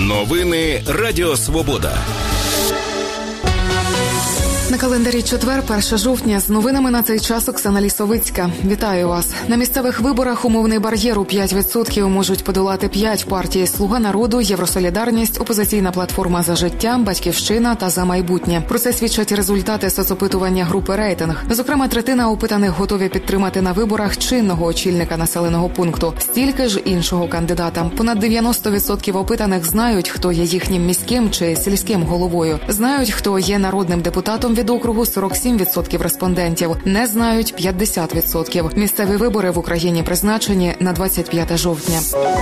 Новини Радіо Свобода. На календарі четвер, 1 жовтня. З новинами на цей час Оксана Лісовицька. Вітаю вас. На місцевих виборах умовний бар'єр у 5% можуть подолати 5 партій: «Слуга народу», «Євросолідарність», «Опозиційна платформа за життя», «Батьківщина» та «За майбутнє». Про це свідчать результати соцопитування групи «Рейтинг». Зокрема, третина опитаних готові підтримати на виборах чинного очільника населеного пункту. Стільки ж іншого кандидата. Понад 90% опитаних знають, хто є їхнім міським чи сільським головою. Знають, хто є народним депутатом від округу. 47% респондентів. Не знають 50%. Місцеві вибори в Україні призначені на 25 жовтня.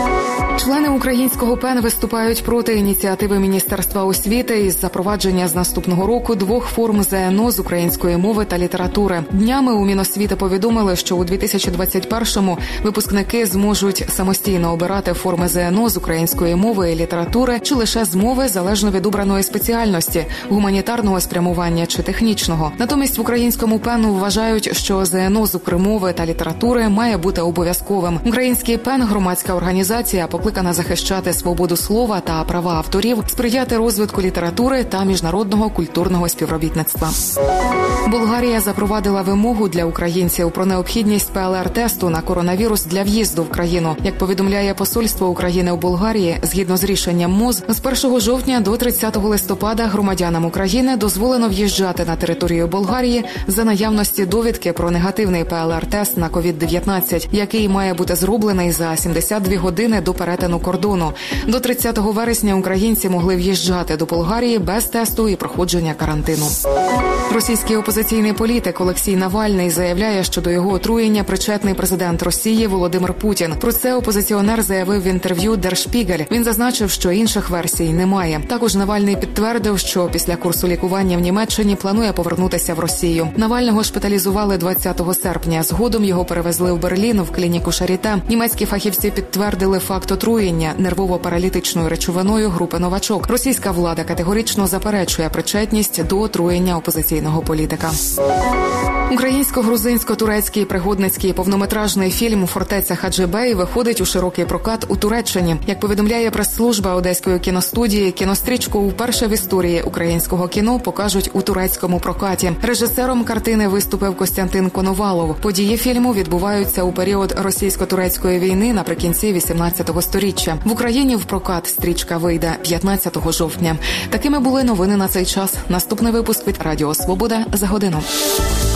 Члени українського ПЕН виступають проти ініціативи Міністерства освіти із запровадження з наступного року 2 форм ЗНО з української мови та літератури. Днями у Міносвіти повідомили, що у 2021-му випускники зможуть самостійно обирати форми ЗНО з української мови і літератури чи лише з мови, залежно від обраної спеціальності – гуманітарного спрямування чи технічного. Натомість в українському ПЕНу вважають, що ЗНО з укрмови та літератури має бути обов'язковим. Український ПЕН – громадська організація, покликана захищати свободу слова та права авторів, сприяти розвитку літератури та міжнародного культурного співробітництва. Болгарія запровадила вимогу для українців про необхідність ПЛР-тесту на коронавірус для в'їзду в країну. Як повідомляє Посольство України у Болгарії, згідно з рішенням МОЗ, з 1 жовтня до 30 листопада громадянам України дозволено в'їжджати на територію Болгарії за наявності довідки про негативний ПЛР-тест на COVID-19, який має бути зроблений за 72 години до перетину кордону. До 30 вересня українці могли в'їжджати до Болгарії без тесту і проходження карантину. Російський опозиційний політик Олексій Навальний заявляє, що до його отруєння причетний президент Росії Володимир Путін. Про це опозиціонер заявив в інтерв'ю Der Spiegel. Він зазначив, що інших версій немає. Також Навальний підтвердив, що після курсу лікування в Німеччині планує повернутися в Росію. Навального шпиталізували 20 серпня. Згодом його перевезли в Берлін в клініку Шаріте. Німецькі фахівці підтвердили факт отруєння нервово-паралітичною речовиною групи «Новачок». Російська влада категорично заперечує причетність до отруєння опозиційного політика. Українсько-грузинсько-турецький пригодницький повнометражний фільм «Фортеця Хаджибей» виходить у широкий прокат у Туреччині. Як повідомляє прес-служба Одеської кіностудії, кінострічку вперше в історії українського кіно покажуть у турецькому прокаті. Режисером картини виступив Костянтин Коновалов. Події фільму відбуваються у період російсько-турецької війни наприкінці 18-го сторіччя. В Україні в прокат стрічка вийде 15 жовтня. Такими були новини на цей час. Наступний випуск від Радіо Свобода за годину.